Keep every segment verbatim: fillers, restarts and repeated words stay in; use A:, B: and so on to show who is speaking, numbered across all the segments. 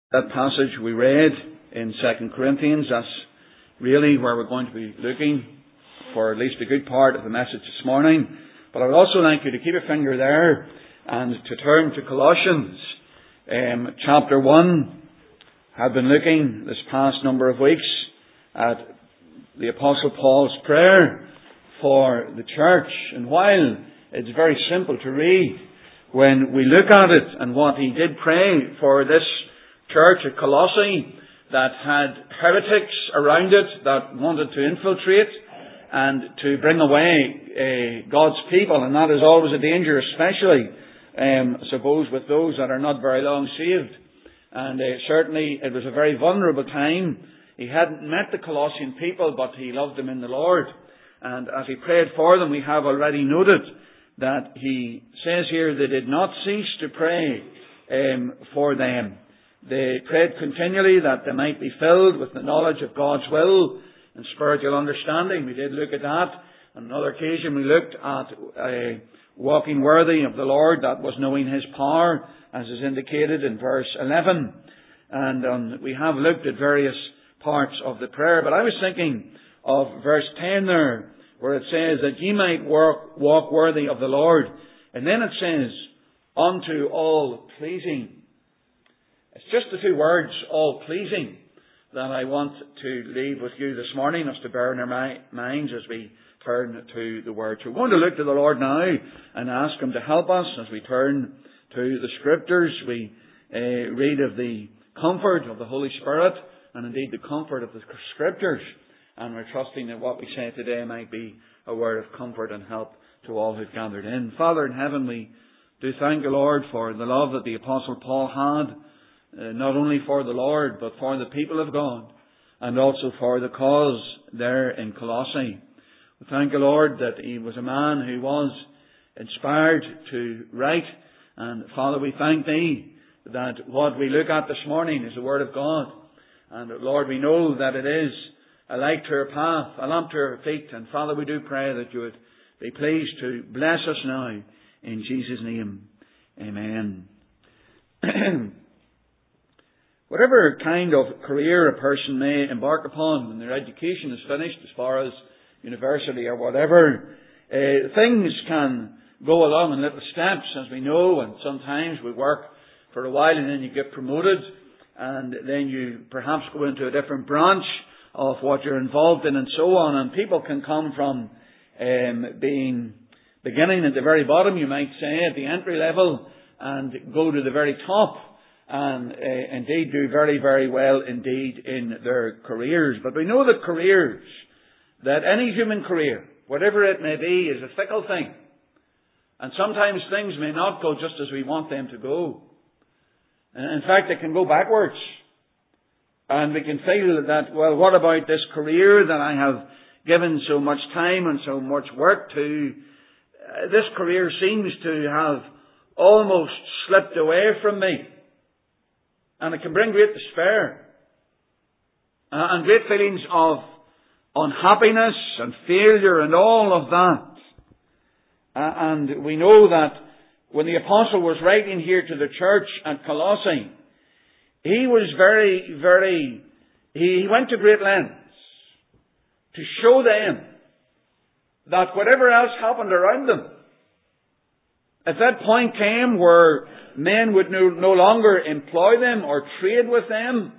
A: That passage we read in Second Corinthians, that's really where we're going to be looking for at least a good part of the message this morning. But I would also like you to keep a finger there and to turn to Colossians um, chapter one. I've been looking this past number of weeks at the Apostle Paul's prayer for the church. And while it's very simple to read, when we look at it and what he did pray for this church at Colossae that had heretics around it that wanted to infiltrate and to bring away uh, God's people, and that is always a danger, especially um, I suppose with those that are not very long saved. And uh, certainly it was a very vulnerable time. He hadn't met the Colossian people, but he loved them in the Lord. And as he prayed for them, we have already noted that he says here they did not cease to pray um, for them. They prayed continually that they might be filled with the knowledge of God's will and spiritual understanding. We did look at that. On another occasion we looked at uh, walking worthy of the Lord, that was knowing His power, as is indicated in verse eleven. And um, we have looked at various parts of the prayer. But I was thinking of verse ten there, where it says that ye might work, walk worthy of the Lord. And then it says, unto all pleasing. It's just the two words, all pleasing, that I want to leave with you this morning, as to bear in our minds as we turn to the Word. So we're going to look to the Lord now and ask Him to help us as we turn to the Scriptures. We uh, read of the comfort of the Holy Spirit and indeed the comfort of the Scriptures. And we're trusting that what we say today might be a word of comfort and help to all who've gathered in. Father in heaven, we do thank the Lord for the love that the Apostle Paul had, Uh, not only for the Lord, but for the people of God, and also for the cause there in Colossae. We thank the Lord that he was a man who was inspired to write. And Father, we thank Thee that what we look at this morning is the Word of God. And Lord, we know that it is a light to our path, a lamp to our feet. And Father, we do pray that You would be pleased to bless us now. In Jesus' name, amen. Whatever kind of career a person may embark upon when their education is finished, as far as university or whatever, uh, things can go along in little steps, as we know, and sometimes we work for a while and then you get promoted, and then you perhaps go into a different branch of what you're involved in, and so on. And people can come from um, being beginning at the very bottom, you might say, at the entry level, and go to the very top, and uh, indeed do very, very well indeed in their careers. But we know that careers, that any human career, whatever it may be, is a fickle thing. And sometimes things may not go just as we want them to go. In fact, they can go backwards. And we can feel that, well, what about this career that I have given so much time and so much work to? Uh, this career seems to have almost slipped away from me. And it can bring great despair uh, and great feelings of unhappiness and failure and all of that. Uh, and we know that when the Apostle was writing here to the church at Colossae, he was very, very, he went to great lengths to show them that whatever else happened around them, if that point came where men would no, no longer employ them or trade with them,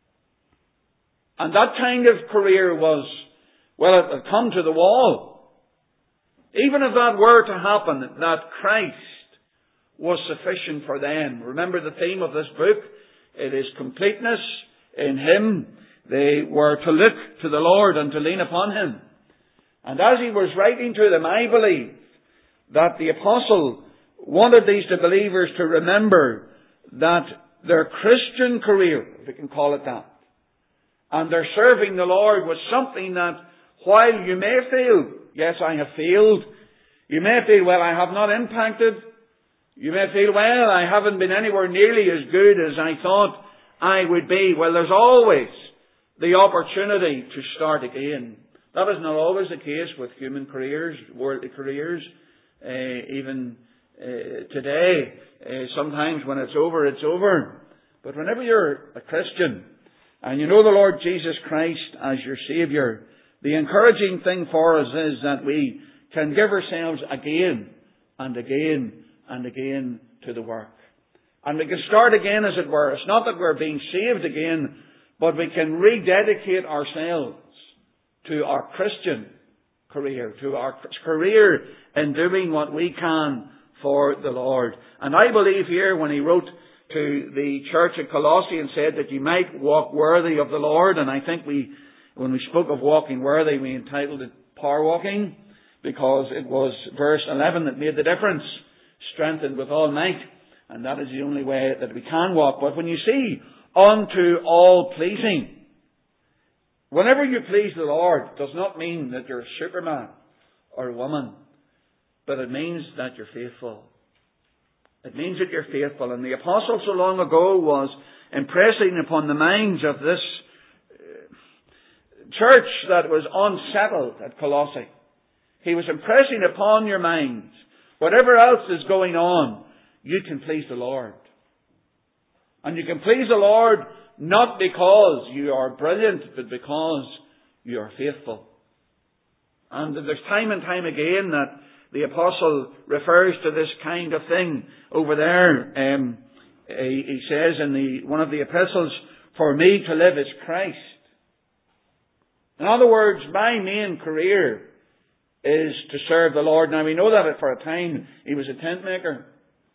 A: and that kind of career was, well, it had come to the wall. Even if that were to happen, that Christ was sufficient for them. Remember the theme of this book? It is completeness in Him. They were to look to the Lord and to lean upon Him. And as he was writing to them, I believe that the Apostle wanted these believers to remember that their Christian career, if we can call it that, and their serving the Lord was something that, while you may feel, yes, I have failed, you may feel, well, I have not impacted, you may feel, well, I haven't been anywhere nearly as good as I thought I would be. Well, there's always the opportunity to start again. That is not always the case with human careers, worldly careers, uh, even Uh, today, uh, sometimes when it's over, it's over. But whenever you're a Christian and you know the Lord Jesus Christ as your Saviour, the encouraging thing for us is that we can give ourselves again and again and again to the work. And we can start again, as it were. It's not that we're being saved again, but we can rededicate ourselves to our Christian career, to our career in doing what we can for the Lord. And I believe here, when he wrote to the church at Colossae and said that you might walk worthy of the Lord, and I think we, when we spoke of walking worthy, we entitled it power walking, because it was verse eleven that made the difference. Strengthened with all might, and that is the only way that we can walk. But when you see unto all pleasing, whenever you please the Lord, it does not mean that you're a superman or a woman, but it means that you're faithful. It means that you're faithful. And the apostle so long ago was impressing upon the minds of this church that was unsettled at Colossae. He was impressing upon your minds, whatever else is going on, you can please the Lord. And you can please the Lord not because you are brilliant, but because you are faithful. And there's time and time again that the apostle refers to this kind of thing over there. Um, he, he says in the one of the epistles, "For me to live is Christ." In other words, my main career is to serve the Lord. Now we know that for a time he was a tent maker.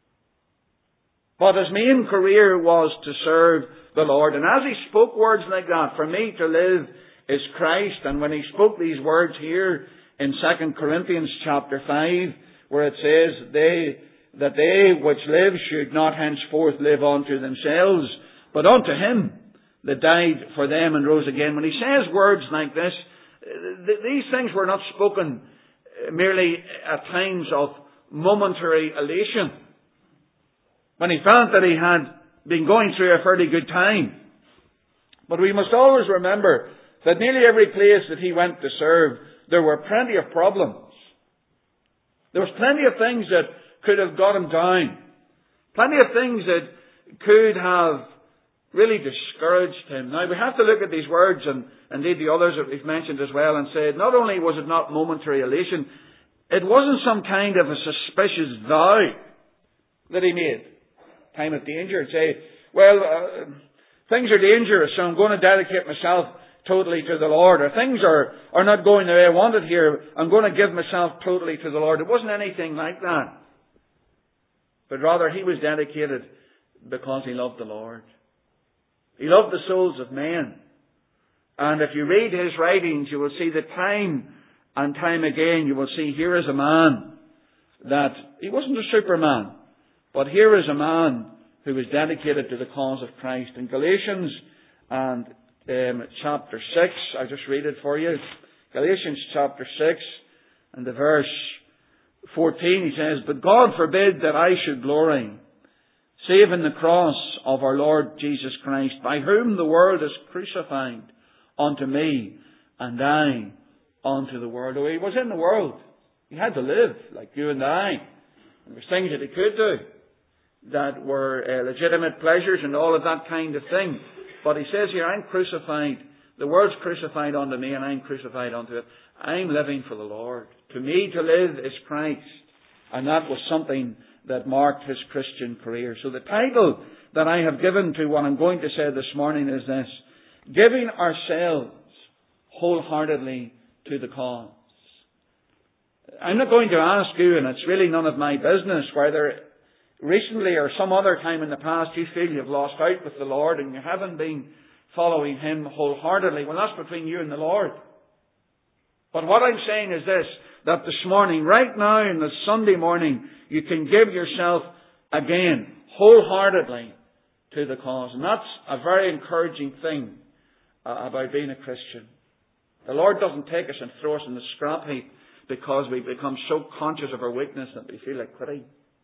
A: But his main career was to serve the Lord. And as he spoke words like that, "For me to live is Christ," and when he spoke these words here in Second Corinthians chapter five, where it says, they, that they which live should not henceforth live unto themselves, but unto him that died for them and rose again. When he says words like this, th- these things were not spoken merely at times of momentary elation, when he felt that he had been going through a fairly good time. But we must always remember that nearly every place that he went to serve, there were plenty of problems. There was plenty of things that could have got him down. Plenty of things that could have really discouraged him. Now we have to look at these words, and indeed the others that we've mentioned as well, and say not only was it not momentary elation, it wasn't some kind of a suspicious vow that he made. Time of danger. And say, well, uh, things are dangerous, so I'm going to dedicate myself totally to the Lord. Or things are, are not going the way I want it here, I'm going to give myself totally to the Lord. It wasn't anything like that. But rather he was dedicated because he loved the Lord. He loved the souls of men. And if you read his writings, you will see that time and time again, you will see here is a man that, he wasn't a superman, but here is a man who was dedicated to the cause of Christ. In Galatians and um, chapter six, I'll just read it for you. Galatians chapter six and the verse fourteen, he says, "But God forbid that I should glory, save in the cross of our Lord Jesus Christ, by whom the world is crucified unto me, and I unto the world." Oh, he was in the world. He had to live like you and I. There were things that he could do that were uh, legitimate pleasures and all of that kind of thing. But he says here, I'm crucified. The world's crucified unto me, and I'm crucified unto it. I'm living for the Lord. To me to live is Christ. And that was something that marked his Christian career. So the title that I have given to what I'm going to say this morning is this: giving ourselves wholeheartedly to the cause. I'm not going to ask you, and it's really none of my business, whether recently or some other time in the past you feel you've lost out with the Lord and you haven't been following him wholeheartedly. Well, that's between you and the Lord. But what I'm saying is this, that this morning, right now in this Sunday morning, you can give yourself again wholeheartedly to the cause. And that's a very encouraging thing uh, about being a Christian. The Lord doesn't take us and throw us in the scrap heap because we become so conscious of our weakness that we feel like quitting.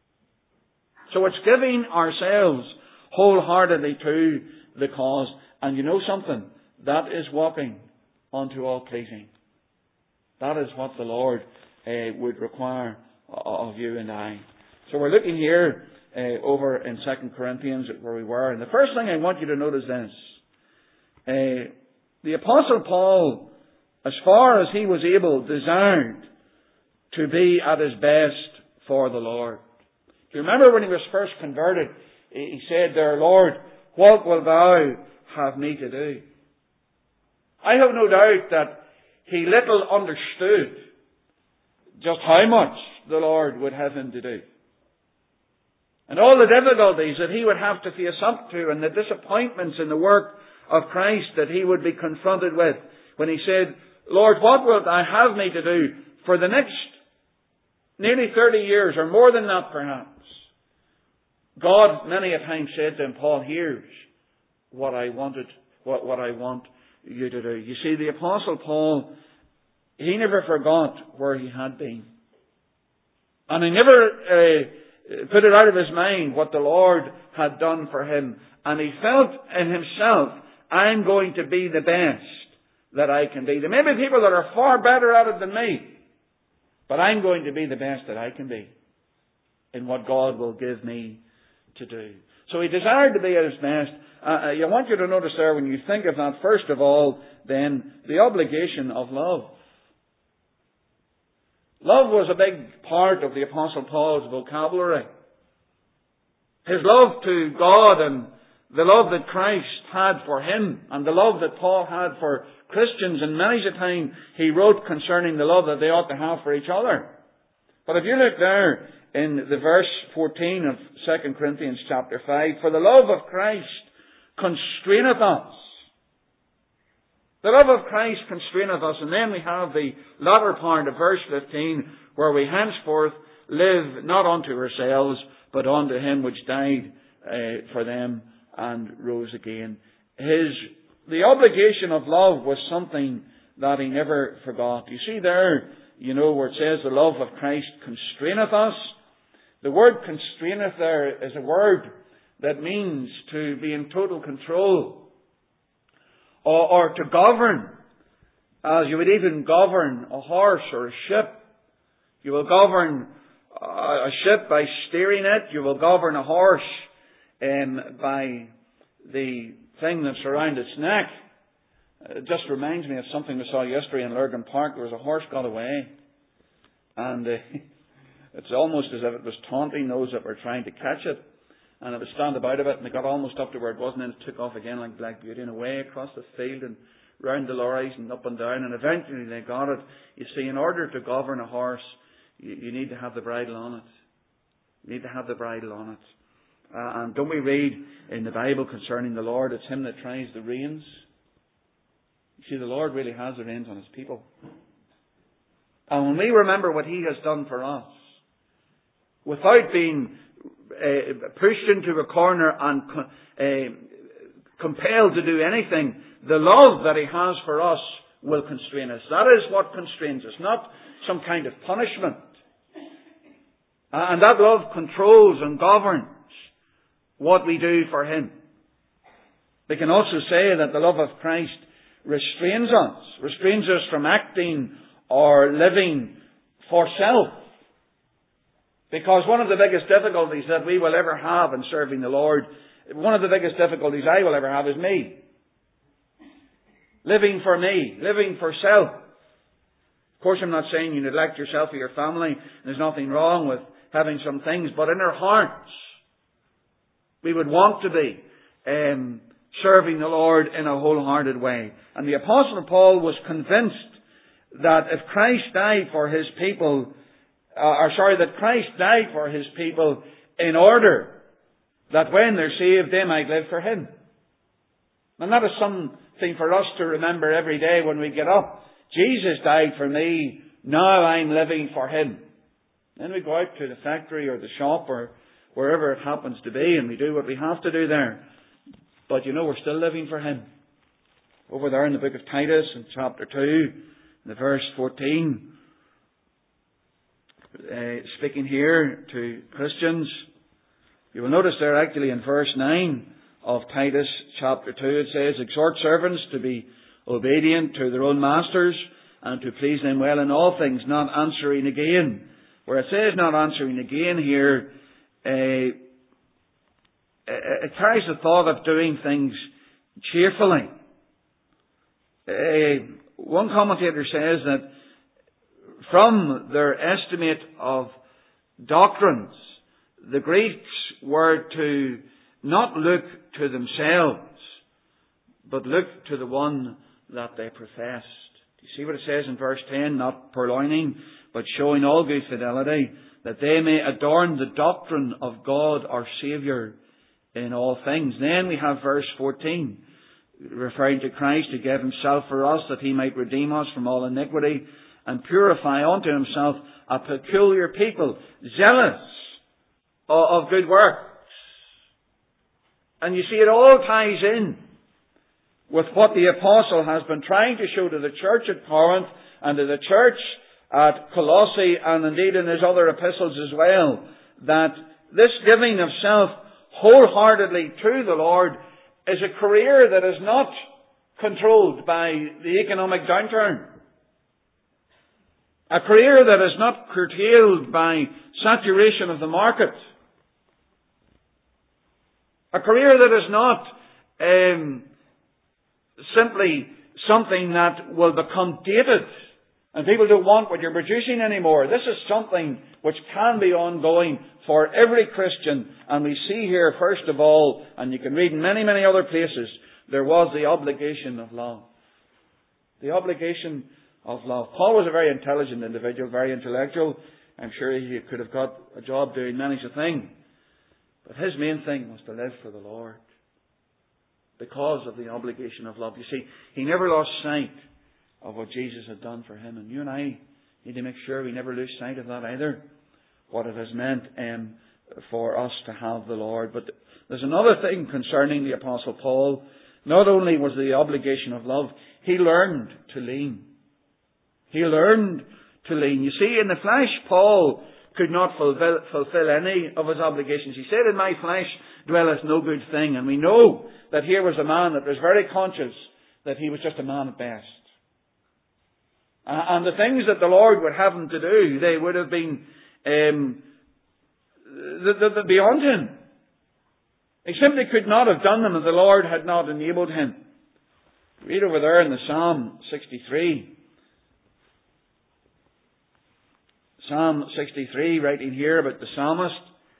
A: So it's giving ourselves wholeheartedly to the cause. And you know something? That is walking unto all pleasing. That is what the Lord uh, would require of you and I. So we're looking here uh, over in Second Corinthians where we were. And the first thing I want you to notice is this. Uh, the Apostle Paul, as far as he was able, desired to be at his best for the Lord. Do you remember when he was first converted, he said there, Lord, what wilt thou have me to do? I have no doubt that he little understood just how much the Lord would have him to do. And all the difficulties that he would have to face up to and the disappointments in the work of Christ that he would be confronted with when he said, Lord, what wilt thou have me to do for the next nearly thirty years or more than that perhaps? God many a time said to him, Paul, here's what I wanted, what, what I want you to do. You see, the Apostle Paul, he never forgot where he had been. And he never uh, put it out of his mind what the Lord had done for him. And he felt in himself, I'm going to be the best that I can be. There may be people that are far better at it than me, but I'm going to be the best that I can be in what God will give me to do. So he desired to be at his best. Uh, I want you to notice there, when you think of that, first of all, then, the obligation of love. Love was a big part of the Apostle Paul's vocabulary. His love to God and the love that Christ had for him and the love that Paul had for Christians, and many a time he wrote concerning the love that they ought to have for each other. But if you look there in the verse fourteen of Second Corinthians chapter five, for the love of Christ constraineth us. The love of Christ constraineth us. And then we have the latter part of verse fifteen, where we henceforth live not unto ourselves, but unto him which died uh, for them and rose again. His, the obligation of love was something that he never forgot. You see there, you know, where it says the love of Christ constraineth us. The word constraineth there is a word that means to be in total control. Or, or to govern, as you would even govern a horse or a ship. You will govern a ship by steering it. You will govern a horse um, by the thing that's around its neck. It just reminds me of something we saw yesterday in Lurgan Park. There was a horse got away. And uh, it's almost as if it was taunting those that were trying to catch it. And it was stand about a bit, and they got almost up to where it was, and then it took off again like Black Beauty, and away across the field and round the lorries and up and down, and eventually they got it. You see, in order to govern a horse, you, you need to have the bridle on it. You need to have the bridle on it. Uh, and don't we read in the Bible concerning the Lord, it's Him that tries the reins? You see, the Lord really has the reins on His people. And when we remember what He has done for us, without being Uh, pushed into a corner and uh, compelled to do anything, the love that He has for us will constrain us. That is what constrains us, not some kind of punishment. Uh, and that love controls and governs what we do for Him. We can also say that the love of Christ restrains us, restrains us from acting or living for self. Because one of the biggest difficulties that we will ever have in serving the Lord, one of the biggest difficulties I will ever have is me. Living for me, living for self. Of course, I'm not saying you neglect yourself or your family. There's nothing wrong with having some things, but in our hearts, we would want to be um, serving the Lord in a wholehearted way. And the Apostle Paul was convinced that if Christ died for His people, Uh, or sorry, that Christ died for His people in order that when they're saved, they might live for Him. And that is something for us to remember every day when we get up. Jesus died for me, now I'm living for Him. Then we go out to the factory or the shop or wherever it happens to be, and we do what we have to do there. But you know, we're still living for Him. Over there in the book of Titus, in chapter two, in the verse fourteen, Uh, speaking here to Christians, you will notice there actually in verse nine of Titus chapter two, it says, exhort servants to be obedient to their own masters and to please them well in all things, not answering again. Where it says not answering again here, uh, it carries the thought of doing things cheerfully. Uh, one commentator says that from their estimate of doctrines, the Greeks were to not look to themselves, but look to the one that they professed. Do you see what it says in verse ten? Not purloining, but showing all good fidelity, that they may adorn the doctrine of God our Saviour in all things. Then we have verse fourteen, referring to Christ who gave himself for us, that he might redeem us from all iniquity, and purify unto himself a peculiar people, zealous of good works. And you see, it all ties in with what the apostle has been trying to show to the church at Corinth and to the church at Colossae, and indeed in his other epistles as well, that this giving of self wholeheartedly to the Lord is a career that is not controlled by the economic downturn. A career that is not curtailed by saturation of the market. A career that is not um, simply something that will become dated and people don't want what you're producing anymore. This is something which can be ongoing for every Christian. And we see here, first of all, and you can read in many, many other places, there was the obligation of love. The obligation of love. Paul was a very intelligent individual, very intellectual. I'm sure he could have got a job doing many a thing. But his main thing was to live for the Lord. Because of the obligation of love. You see, he never lost sight of what Jesus had done for him. And you and I need to make sure we never lose sight of that either. What it has meant um, for us to have the Lord. But there's another thing concerning the Apostle Paul. Not only was the obligation of love, he learned to lean. He learned to lean. You see, in the flesh, Paul could not fulfill, fulfill any of his obligations. He said, in my flesh dwelleth no good thing. And we know that here was a man that was very conscious that he was just a man at best. And the things that the Lord would have him to do, they would have been um, the, the, the beyond him. He simply could not have done them if the Lord had not enabled him. Read over there in the Psalm sixty-three. Psalm sixty-three, writing here about the psalmist.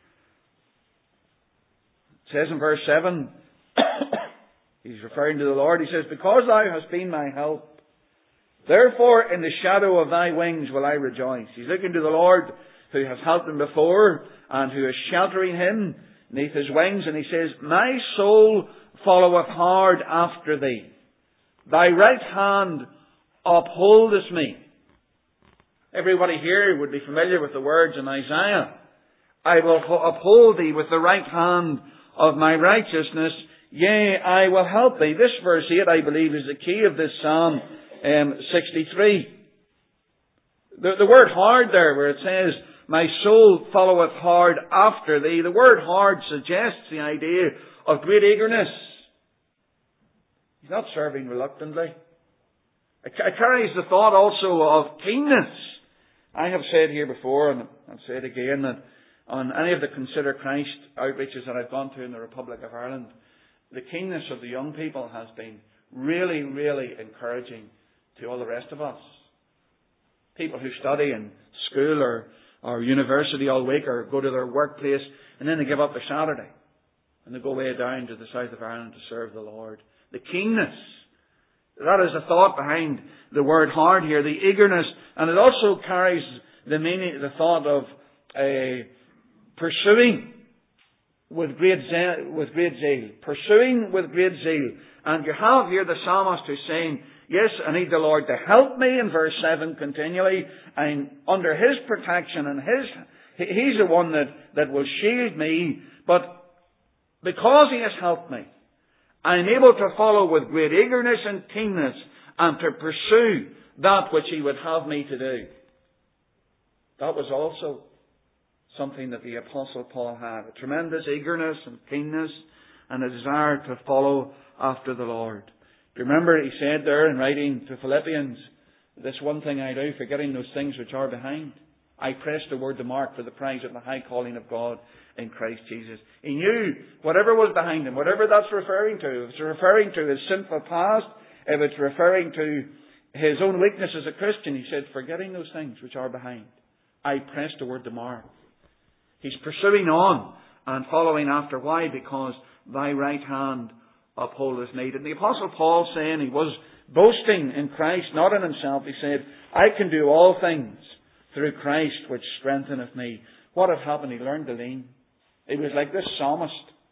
A: It says in verse seven, he's referring to the Lord. He says, because thou hast been my help, therefore in the shadow of thy wings will I rejoice. He's looking to the Lord who has helped him before and who is sheltering him beneath his wings. And he says, my soul followeth hard after thee. Thy right hand upholdeth me. Everybody here would be familiar with the words in Isaiah. I will uphold thee with the right hand of my righteousness. Yea, I will help thee. This verse eight, I believe, is the key of this Psalm um, sixty-three. The, the word hard there, where it says, my soul followeth hard after thee. The word hard suggests the idea of great eagerness. He's not serving reluctantly. It carries the thought also of keenness. I have said here before, and I'll say it again, that on any of the Consider Christ outreaches that I've gone to in the Republic of Ireland, the keenness of the young people has been really, really encouraging to all the rest of us. People who study in school or, or university all week or go to their workplace and then they give up their Saturday and they go way down to the south of Ireland to serve the Lord. The keenness. That is the thought behind the word hard here, the eagerness, and it also carries the meaning, the thought of uh, pursuing with great zeal, with great zeal, pursuing with great zeal. And you have here the psalmist who's saying, yes, I need the Lord to help me in verse seven continually, and under His protection and His, He's the one that, that will shield me, but because He has helped me, I am able to follow with great eagerness and keenness and to pursue that which He would have me to do. That was also something that the Apostle Paul had. A tremendous eagerness and keenness and a desire to follow after the Lord. Do you remember he said there in writing to Philippians, this one thing I do, forgetting those things which are behind. I press toward the mark for the prize of the high calling of God in Christ Jesus. He knew whatever was behind him, whatever that's referring to, if it's referring to his sinful past, if it's referring to his own weakness as a Christian, he said, forgetting those things which are behind, I press toward the mark. He's pursuing on and following after. Why? Because thy right hand upholdeth me. And the Apostle Paul, saying he was boasting in Christ, not in himself, he said, I can do all things through Christ which strengtheneth me. What had happened? He learned to lean. He was like this psalmist.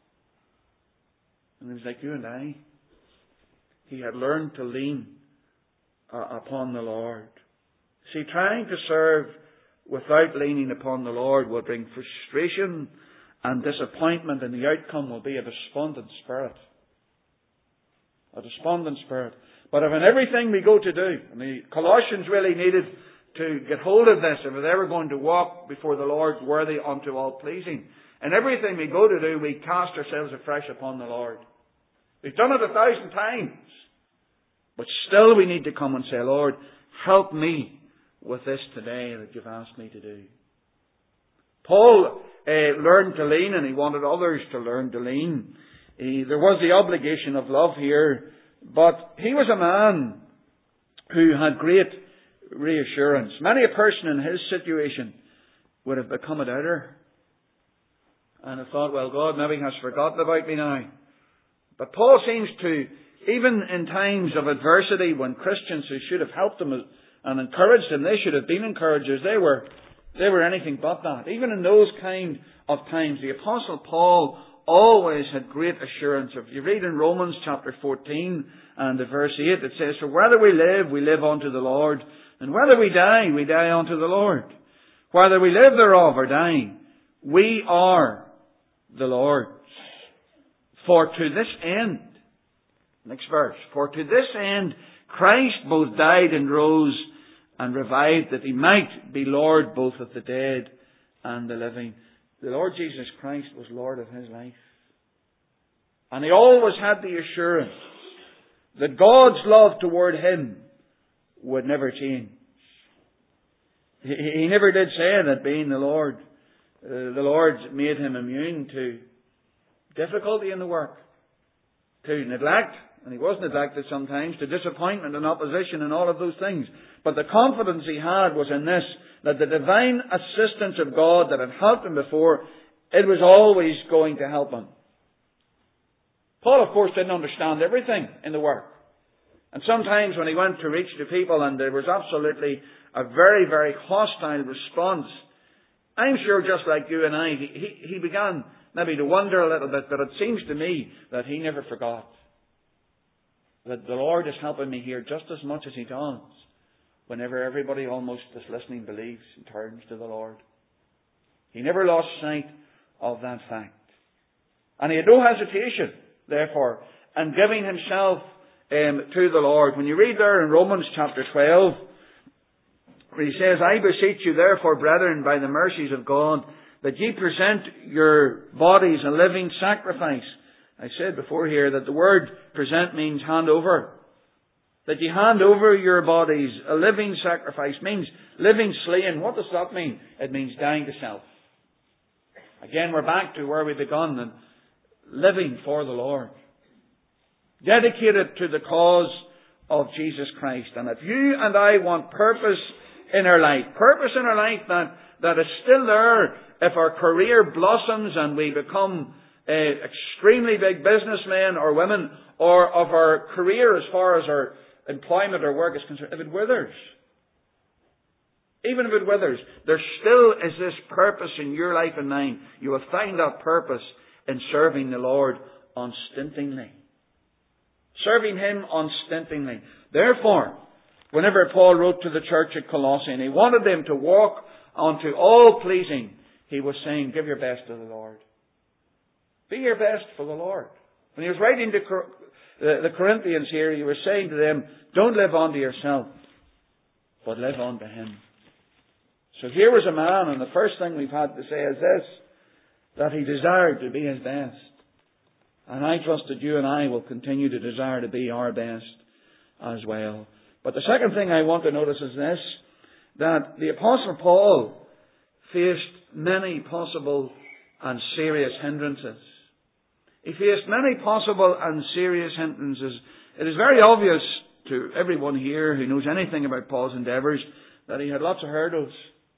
A: And he was like you and I. He had learned to lean uh, upon the Lord. See, trying to serve without leaning upon the Lord will bring frustration and disappointment, and the outcome will be a despondent spirit. A despondent spirit. But if in everything we go to do, and the Colossians really needed to get hold of this, if they were going to walk before the Lord worthy unto all pleasing, in everything we go to do, we cast ourselves afresh upon the Lord. We've done it a thousand times. But still we need to come and say, Lord, help me with this today that you've asked me to do. Paul uh, learned to lean, and he wanted others to learn to lean. He, there was the obligation of love here, but he was a man who had great reassurance. Many a person in his situation would have become a doubter and have thought, well, God maybe has forgotten about me now. But Paul seems to, even in times of adversity, when Christians who should have helped him and encouraged him, they should have been encouragers, they were they were anything but that. Even in those kind of times, the Apostle Paul always had great assurance. If you read in Romans chapter fourteen and the verse eight, it says, for whether we live, we live unto the Lord, and whether we die, we die unto the Lord. Whether we live thereof or die, we are the Lord's. For to this end, next verse, for to this end Christ both died and rose and revived, that he might be Lord both of the dead and the living. The Lord Jesus Christ was Lord of his life. And he always had the assurance that God's love toward him would never change. He, he never did say that being the Lord, uh, the Lord made him immune to difficulty in the work, to neglect, and he was neglected sometimes, to disappointment and opposition and all of those things. But the confidence he had was in this, that the divine assistance of God that had helped him before, it was always going to help him. Paul, of course, didn't understand everything in the work. And sometimes when he went to reach the people and there was absolutely a very, very hostile response, I'm sure just like you and I, he, he, he began maybe to wonder a little bit, but it seems to me that he never forgot that the Lord is helping me here just as much as he does whenever everybody almost that's listening believes and turns to the Lord. He never lost sight of that fact. And he had no hesitation, therefore, in giving himself um, to the Lord. When you read there in Romans chapter twelve, where he says, I beseech you therefore, brethren, by the mercies of God, that ye present your bodies a living sacrifice. I said before here that the word present means hand over. That you hand over your bodies, a living sacrifice, means living slain. What does that mean? It means dying to self. Again, we're back to where we begun, and living for the Lord. Dedicated to the cause of Jesus Christ. And if you and I want purpose in our life, purpose in our life that, that is still there, if our career blossoms and we become uh, extremely big businessmen or women, or of our career as far as our employment or work is concerned, if it withers, even if it withers, there still is this purpose in your life and mine. You will find that purpose in serving the Lord unstintingly. Serving Him unstintingly. Therefore, whenever Paul wrote to the church at Colossae and he wanted them to walk unto all pleasing, he was saying, give your best to the Lord. Be your best for the Lord. When he was writing to the Corinthians here, he was saying to them, don't live unto yourself, but live unto Him. So here was a man, and the first thing we've had to say is this, that he desired to be his best. And I trust that you and I will continue to desire to be our best as well. But the second thing I want to notice is this, that the Apostle Paul faced many possible and serious hindrances. He faced many possible and serious hindrances. It is very obvious to everyone here who knows anything about Paul's endeavours that he had lots of hurdles.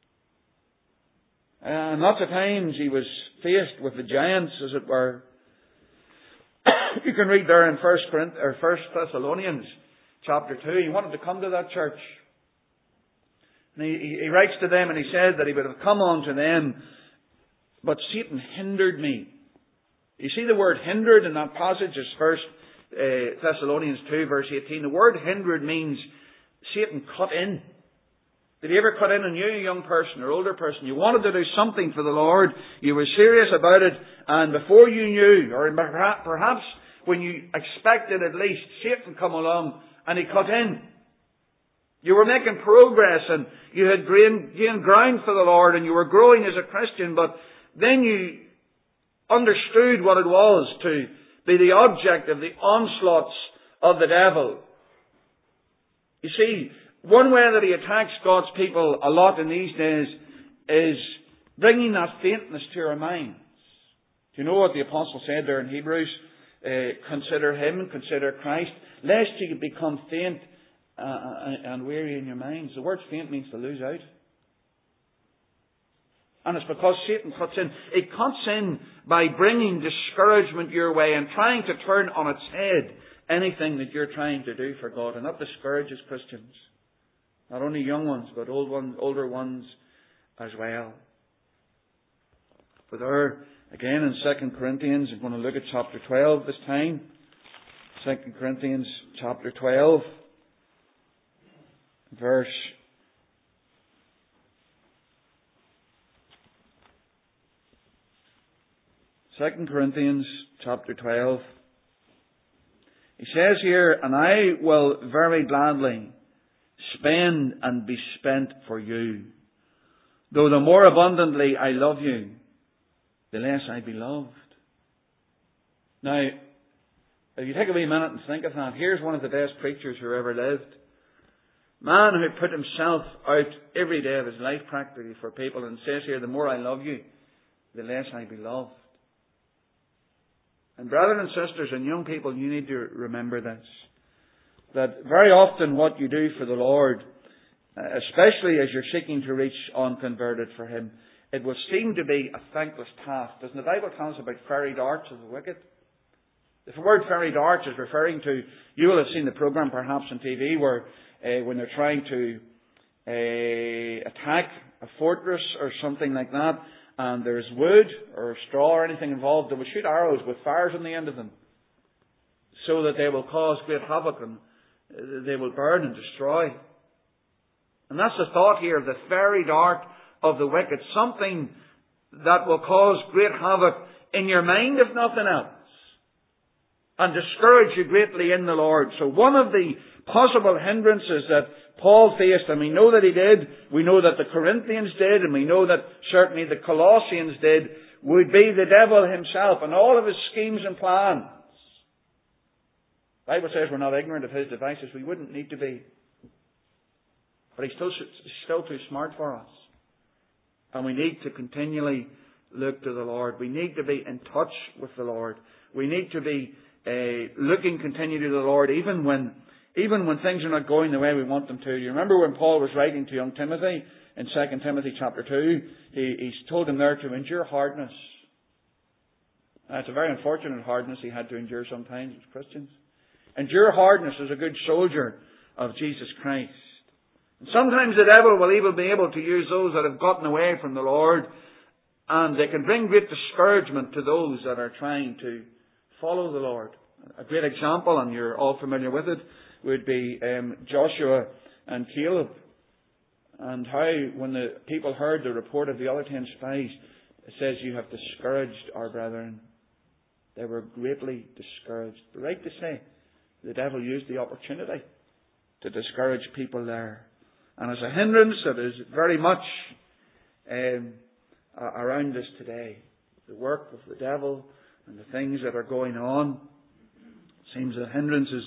A: And lots of times he was faced with the giants, as it were. You can read there in First Corinthians, or First Thessalonians chapter two. He wanted to come to that church. And he, he writes to them and he said that he would have come on to them, but Satan hindered me. You see the word hindered in that passage is First uh, Thessalonians two verse eighteen. The word hindered means Satan cut in. Did you ever cut in on you, a young person or older person? You wanted to do something for the Lord. You were serious about it. And before you knew, or perhaps when you expected at least, Satan come along and he cut in. You were making progress and you had gained ground for the Lord and you were growing as a Christian. But then you understood what it was to be the object of the onslaughts of the devil. You see, one way that he attacks God's people a lot in these days is bringing that faintness to our minds. Do you know what the apostle said there in Hebrews? Uh, consider him, consider Christ, lest you become faint uh, and weary in your minds. The word faint means to lose out. And it's because Satan cuts in. It cuts in by bringing discouragement your way and trying to turn on its head anything that you're trying to do for God. And that discourages Christians. Not only young ones, but old ones, older ones as well. But there, again in Second Corinthians, I'm going to look at chapter twelve this time. Second Corinthians chapter twelve, verse Second Corinthians chapter twelve. He says here, and I will very gladly spend and be spent for you. Though the more abundantly I love you, the less I be loved. Now, if you take a wee minute and think of that, here's one of the best preachers who ever lived. Man who put himself out every day of his life practically for people, and says here, the more I love you, the less I be loved. And brothers and sisters and young people, you need to remember this. That very often what you do for the Lord, especially as you're seeking to reach unconverted for Him, it will seem to be a thankless task. Doesn't the Bible tell us about fiery darts of the wicked? The word fiery darts is referring to, you will have seen the program perhaps on T V where uh, when they're trying to uh, attack a fortress or something like that, and there's wood or straw or anything involved, they will shoot arrows with fires on the end of them so that they will cause great havoc and they will burn and destroy. And that's the thought here of the fiery dart of the wicked. Something that will cause great havoc in your mind, if nothing else, and discourage you greatly in the Lord. So one of the possible hindrances that Paul faced, and we know that he did, we know that the Corinthians did, and we know that certainly the Colossians did, would be the devil himself and all of his schemes and plans. The Bible says we're not ignorant of his devices. We wouldn't need to be. But he's still, still too smart for us. And we need to continually look to the Lord. We need to be in touch with the Lord. We need to be uh, looking continually to the Lord, even when even when things are not going the way we want them to. You remember when Paul was writing to young Timothy in Second Timothy chapter two, he, he's told him there to endure hardness. Now, it's a very unfortunate hardness he had to endure sometimes as Christians. Endure hardness as a good soldier of Jesus Christ. And sometimes the devil will even be able to use those that have gotten away from the Lord, and they can bring great discouragement to those that are trying to follow the Lord. A great example, and you're all familiar with it, would be um, Joshua and Caleb, and how when the people heard the report of the other ten spies, it says, you have discouraged our brethren. They were greatly discouraged. But right to say, the devil used the opportunity to discourage people there. And as a hindrance that is very much um, around us today, the work of the devil and the things that are going on, seems that hindrances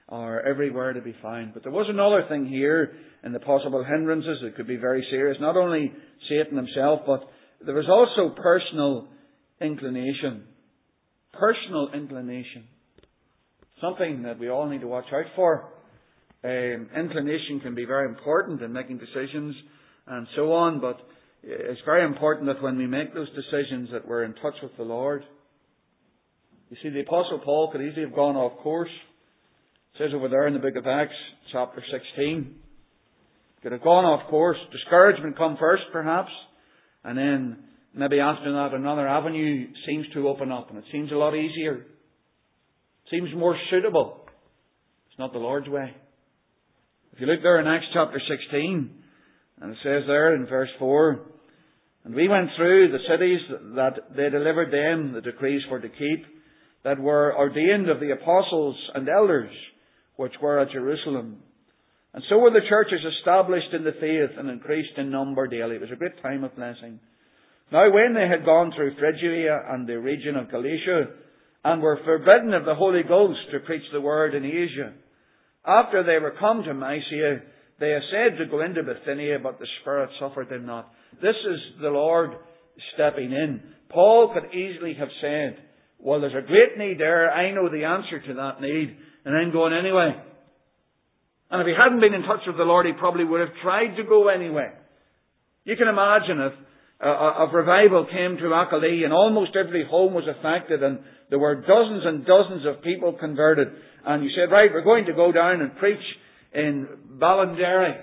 A: are everywhere to be found. But there was another thing here in the possible hindrances that could be very serious. Not only Satan himself, but there was also personal inclination. Personal inclination. Something that we all need to watch out for. Um, inclination can be very important in making decisions and so on, but it's very important that when we make those decisions that we're in touch with the Lord. You see, the Apostle Paul could easily have gone off course. It says over there in the book of Acts, chapter sixteen. Could have gone off course. Discouragement come first, perhaps. And then maybe after that another avenue seems to open up and it seems a lot easier. Seems more suitable. It's not the Lord's way. If you look there in Acts chapter sixteen, and it says there in verse four, and we went through the cities that they delivered them the decrees for to keep, that were ordained of the apostles and elders, which were at Jerusalem. And so were the churches established in the faith and increased in number daily. It was a great time of blessing. Now when they had gone through Phrygia and the region of Galatia, and were forbidden of the Holy Ghost to preach the word in Asia, after they were come to Mysia, they essayed to go into Bithynia, but the Spirit suffered them not. This is the Lord stepping in. Paul could easily have said, well, there's a great need there. I know the answer to that need, and I'm going anyway. And if he hadn't been in touch with the Lord, he probably would have tried to go anyway. You can imagine if a, a, a revival came to Achalia and almost every home was affected and there were dozens and dozens of people converted. And you said, right, we're going to go down and preach in Ballinderry.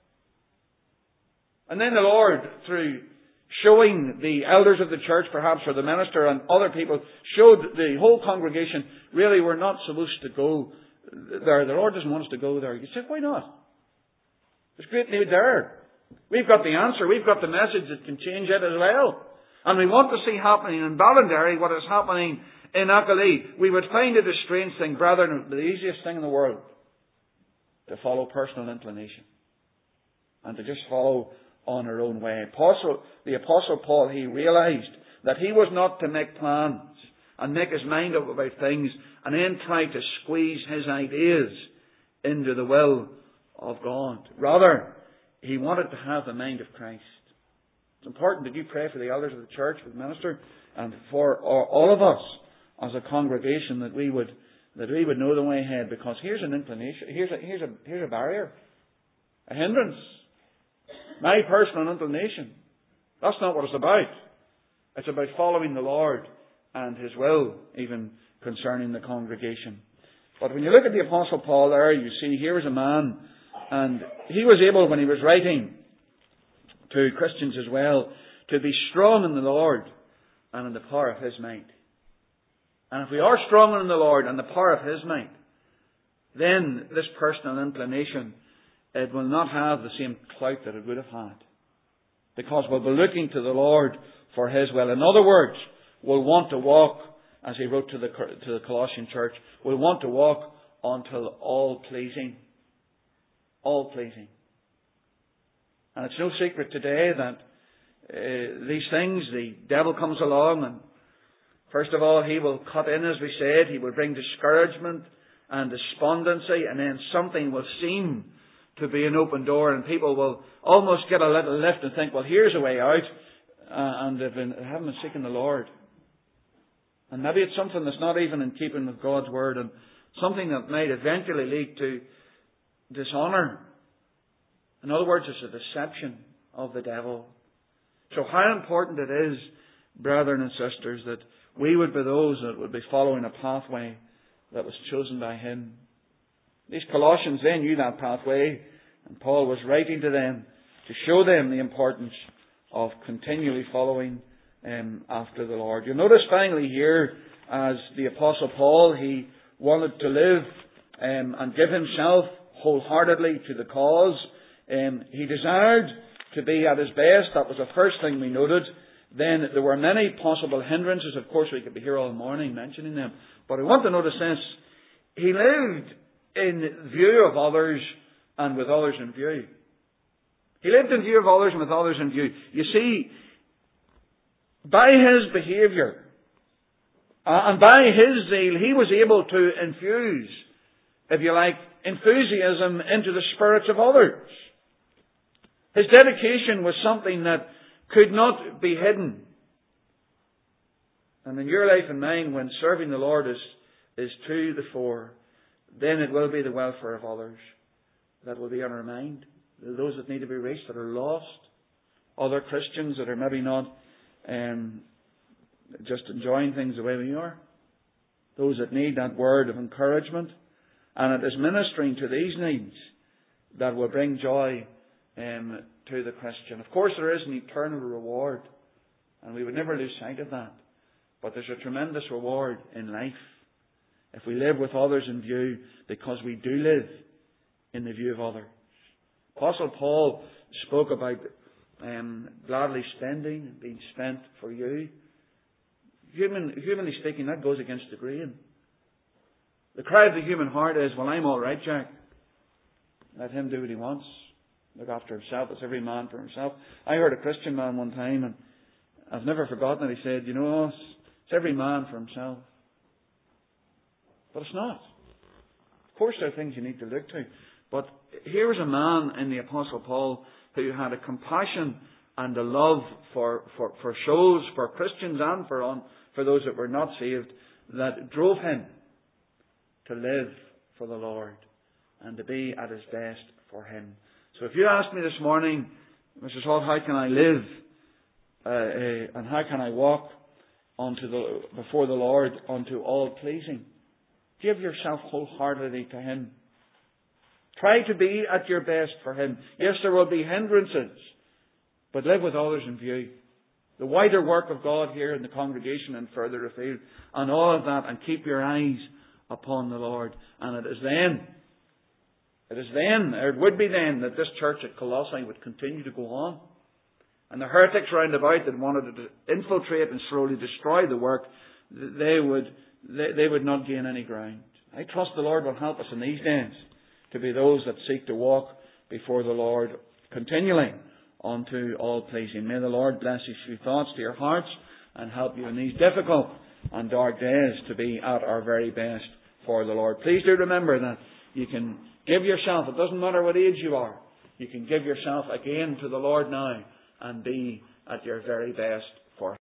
A: And then the Lord, through showing the elders of the church perhaps, or the minister and other people, showed the whole congregation, really we're not supposed to go there. The Lord doesn't want us to go there. You say, why not? There's great need there. We've got the answer. We've got the message that can change it as well. And we want to see happening in Ballinderry what is happening in Achalia. We would find it a strange thing, brethren, the easiest thing in the world, to follow personal inclination. And to just follow on our own way. Apostle, the Apostle Paul, he realized that he was not to make plans and make his mind up about things and then try to squeeze his ideas into the will of God. Rather, he wanted to have the mind of Christ. It's important that you pray for the elders of the church, for the minister, and for all of us as a congregation that we would that we would know the way ahead. Because here's an inclination, here's a here's a here's a barrier, a hindrance. My personal inclination. That's not what it's about. It's about following the Lord and His will, even concerning the congregation. But when you look at the Apostle Paul there, you see here is a man, and he was able, when he was writing to Christians as well, to be strong in the Lord and in the power of His might. And if we are strong in the Lord and the power of His might, then this personal inclination, it will not have the same clout that it would have had. Because we'll be looking to the Lord for His will. In other words, we'll want to walk, as he wrote to the, to the Colossian church, we'll want to walk until all pleasing. All pleasing. And it's no secret today that uh, these things, the devil comes along and first of all, he will cut in, as we said. He will bring discouragement and despondency, and then something will seem to be an open door, and people will almost get a little lift and think, well, here's a way out, uh, and they've been, haven't been seeking the Lord. And maybe it's something that's not even in keeping with God's Word, and something that might eventually lead to dishonour. In other words, it's a deception of the devil. So how important it is, brethren and sisters, that we would be those that would be following a pathway that was chosen by Him. These Colossians, they knew that pathway, and Paul was writing to them to show them the importance of continually following um, after the Lord. You'll notice finally here, as the Apostle Paul, he wanted to live um, and give himself wholeheartedly to the cause. Um, he desired to be at his best. That was the first thing we noted. Then there were many possible hindrances. Of course, we could be here all morning mentioning them. But I want to notice this. He lived in view of others and with others in view. He lived in view of others and with others in view. You see, by his behaviour uh, and by his zeal, he was able to infuse if you like, enthusiasm into the spirits of others. His dedication was something that could not be hidden. And in your life and mine, when serving the Lord is, is to the fore, then it will be the welfare of others that will be on our mind. Those that need to be reached, that are lost. Other Christians that are maybe not um, just enjoying things the way we are. Those that need that word of encouragement. And it is ministering to these needs that will bring joy um, to the Christian. Of course, there is an eternal reward. And we would never lose sight of that. But there's a tremendous reward in life if we live with others in view, because we do live in the view of others. Apostle Paul spoke about um, gladly spending, being spent for you. Human, humanly speaking, that goes against the grain. The cry of the human heart is, well, I'm all right, Jack. Let him do what he wants. Look after himself. It's every man for himself. I heard a Christian man one time, and I've never forgotten it. He said, you know, it's every man for himself. But it's not. Of course, there are things you need to look to. But here's a man in the Apostle Paul who had a compassion and a love for, for, for souls, for Christians and for, on, for those that were not saved, that drove him to live for the Lord and to be at his best for Him. So if you ask me this morning, Missus Hall, how can I live uh, uh, and how can I walk unto the, before the Lord unto all pleasing? Give yourself wholeheartedly to Him. Try to be at your best for Him. Yes, there will be hindrances, but live with others in view. The wider work of God here in the congregation and further afield, and all of that, and keep your eyes upon the Lord. And it is then, it is then, or it would be then, that this church at Colossae would continue to go on. And the heretics round about that wanted to infiltrate and slowly destroy the work, they would, they, they would not gain any ground. I trust the Lord will help us in these days to be those that seek to walk before the Lord continually unto all pleasing. May the Lord bless His few thoughts to your hearts and help you in these difficult and dark days to be at our very best for the Lord. Please do remember that you can give yourself, it doesn't matter what age you are, you can give yourself again to the Lord now and be at your very best